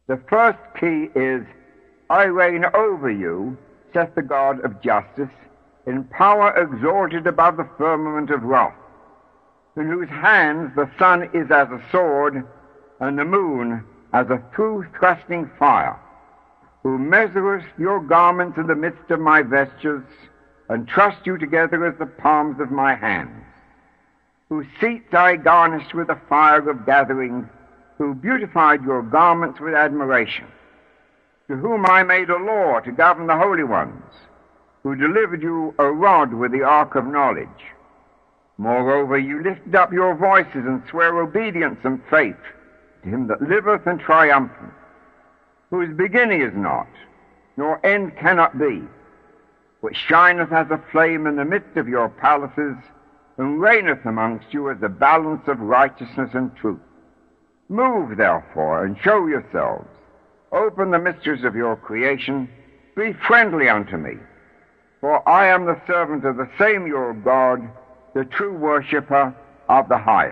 The first key is, I reign over you, saith the God of justice, in power exalted above the firmament of wrath, in whose hands the sun is as a sword, and the moon as a through-thrusting fire, who measureth your garments in the midst of my vestures, and trussed you together as the palms of my hands, whose seats I garnished with the fire of gatherings, who beautified your garments with admiration, to whom I made a law to govern the holy ones, who delivered you a rod with the ark of knowledge. Moreover, you lifted up your voices and sware obedience and faith to him that liveth and triumphant, whose beginning is not, nor end cannot be, which shineth as a flame in the midst of your palaces, and reigneth amongst you as a balance of righteousness and truth. Move, therefore, and show yourselves. Open the mysteries of your creation. Be friendly unto me. For I am the servant of the same your God, the true worshipper of the highest.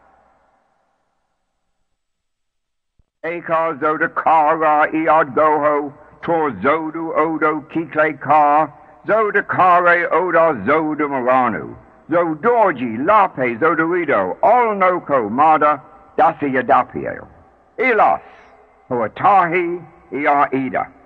Akar Zoda Kara Iad Goho Tor Zodu Odo Kikle Kar Zoda Kare Oda Zoda Moranu Zodorji Lape Zodorido Olnoko Mada Dasi Yadapiel Ilas Hoatahi Ia Ida.